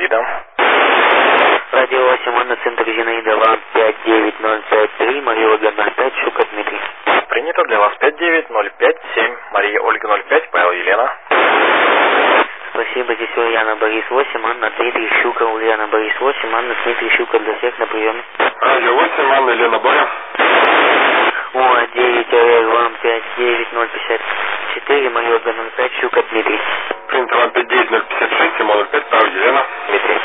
Зинаида. Радио 8, Анна, центр Зинаида, вам 59053, Мария Ольга 05, Щука Дмитрий. Принято для вас 59057, Мария Ольга 05, Павел Елена. Спасибо, здесь Ульяна, Борис 8, Анна, Дмитрий, Щука, Ульяна, Борис 8, Анна, Дмитрий, Щука, для всех на приеме. Радио 8, Анна, Елена, Боря. УА-9, вам 59054, Мария Ольга 05, Щука Дмитрий. Принято вам 59056, Симон 05, Павел Елена. Дмитрий.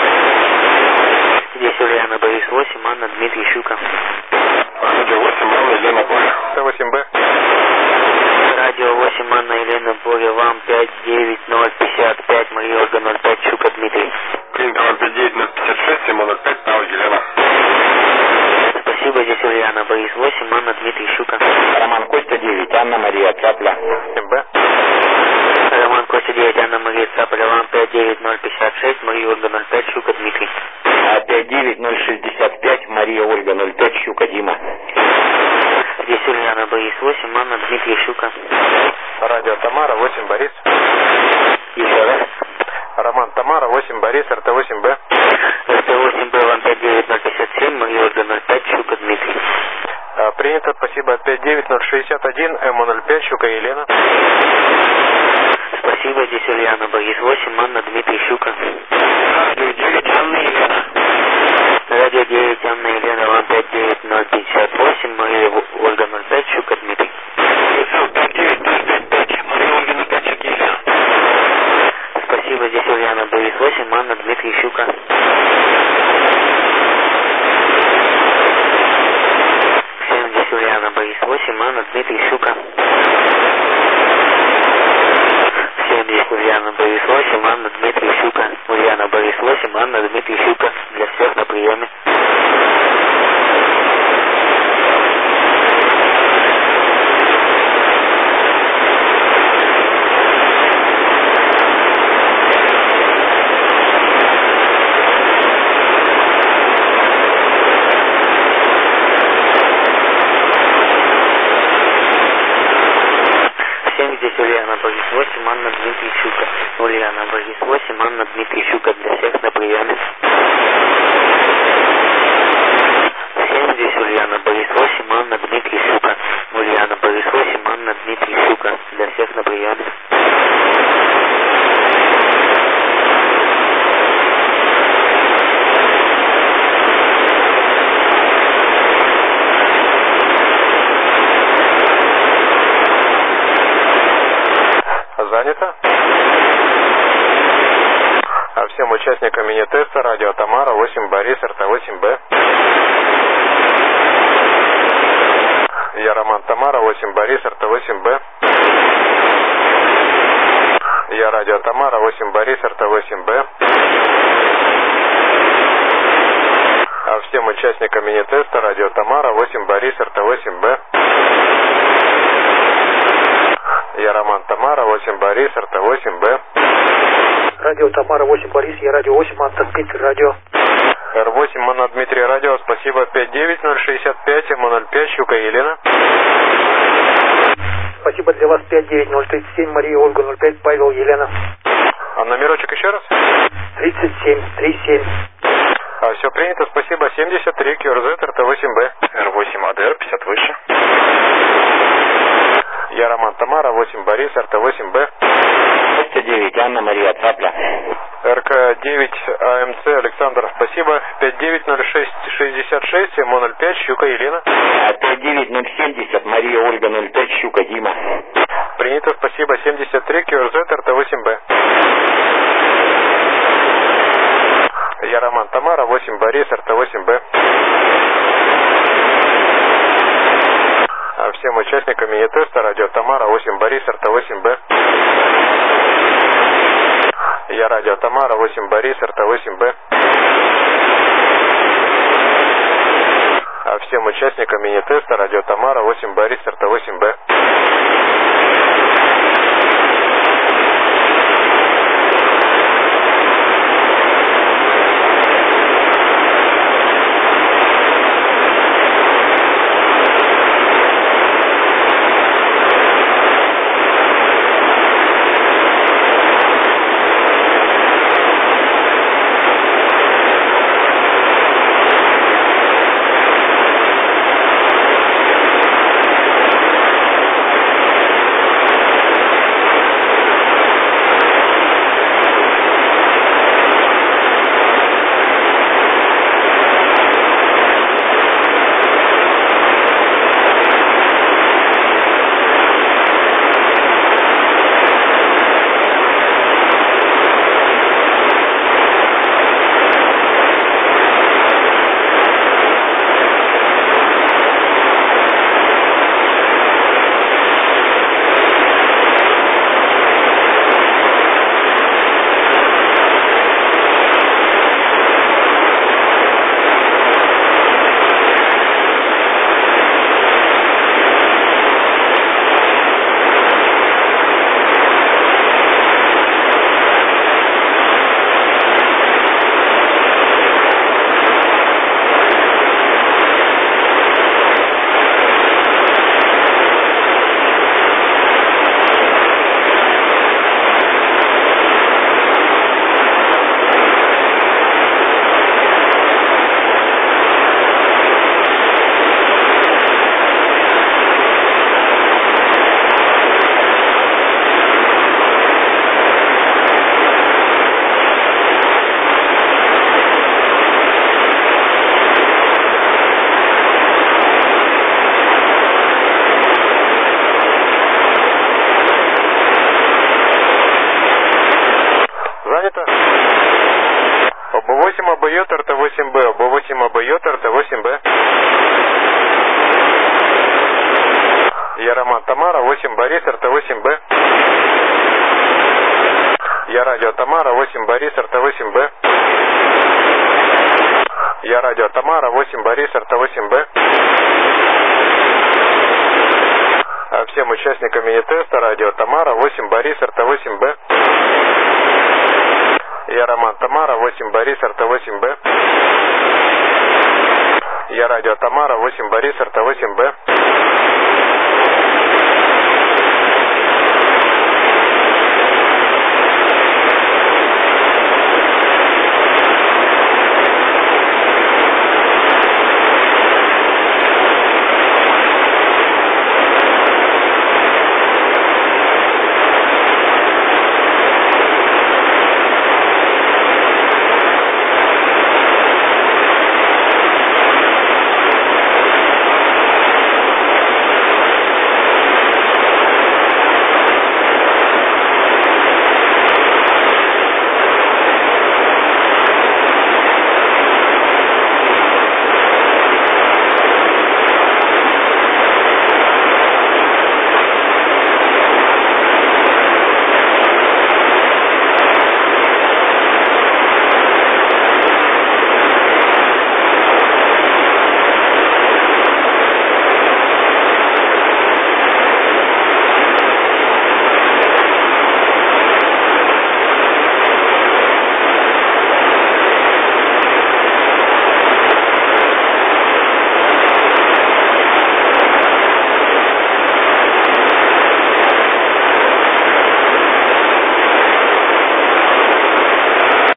Здесь Ульяна, Борис 8, Анна, Дмитрий, Щука. Радио 8, Анна, Елена, Боря. Т8Б. Радио 8, Анна, Елена, Боря, вам 59055, Мария Ольга 05, Щука Дмитрий. Принято вам 59056, Симон 05, Павел Елена. Спасибо, здесь Ульяна, Борис 8, Анна, Дмитрий, Щука. Роман Костя 9, Анна Мария Цапля. МБ. Роман Костя 9, Анна Мария Цапля, вам 59056, Мария Ольга 05, Щука Дмитрий. 59065, Мария Ольга 05, Щука Дима. Здесь Ульяна, Борис 8, Анна, Дмитрий, Щука. Радио Тамара, 8, Борис. Еще раз. Роман Тамара, 8, Борис, РТ8Б. РТ8Б, вам 59057, Мария Ольга 05, Щука Дмитрий. Принято, спасибо, 59061, МО05, Щука Елена. Спасибо, здесь Ульяна, Борис 8, Анна, Дмитрий, Щука. Радио 9, Анна, Елена. Радио 9, Анна, Елена, вам 59058, Мария Ольга 05, Щука Дмитрий. 59055, Мария Ольга 05, Щука Елена. Спасибо, здесь Ульяна, Борис 8, Анна, Дмитрий, Щука. Всем здесь Ульяна, Борис 8, Анна, Дмитрий, Щука. Всем здесь Ульяна, Борис 8, Анна, Дмитрий, Щука. Ульяна, Борис 8, Анна, Дмитрий, Щука. Для всех на приеме. Здесь Ульяна, Борис 8, Анна, Дмитрий, Щука. Ульяна, Борис 8, Анна, Дмитрий, Щука. Для всех на приеме. Всем здесь Ульяна, Борис 8, Анна, Дмитрий, Щука. Ульяна, Борис 8, Анна, Дмитрий, Щука. Для всех на приеме. Занято. Всем участникам мини-теста радио Тамара, 8, Борис, РТ8Б. Я Роман Тамара, 8, Борис, РТ8Б. Я радио Тамара, 8, Борис, РТ8Б. Всем участникам мини-теста радио Тамара, 8, Борис, РТ8Б. Я Роман Тамара, 8, Борис, РТ8Б. Радио Тамара, 8, Борис, я радио 8, Анна, Дмитрий, радио. Р8, Анна, Дмитрий, радио, спасибо, 59065, МО05, Щука Елена. Спасибо для вас, 59037, Мария Ольга 05, Павел Елена. А номерочек еще раз? 3737. Все принято, спасибо, 73, QRZ, РТ8Б. Р8, АДР, 50 выше. Я Роман Тамара, 8, Борис, РТ8Б. Костя 9, Анна Мария Цапля. РК-9, АМЦ, Александр, спасибо, 59066, МО05, Щука Елена. 59070, Мария Ольга 05, Щука Дима. Принято, спасибо, 73, QRZ, РТ8Б. Я Роман Тамара, 8, Борис, РТ8Б. Всем участникам мини-теста радио Тамара, 8, Борис, РТ8Б. Я радио Тамара, 8, Борис, РТ8Б. Всем участникам мини-теста радио Тамара, 8, Борис, РТ8Б. АБЙ, РТ-8Б. Я Роман Тамара, 8 Борис, РТ-8Б. Я радио Тамара, 8 Борис, РТ-8Б. Я радио Тамара, 8 Борис, РТ-8Б. Всем участникам мини-теста радио Тамара, 8 Борис, РТ-8Б. Я Роман Тамара, 8 Борис, РТ-8Б. Я радио Тамара, 8 Борис, РТ-8Б.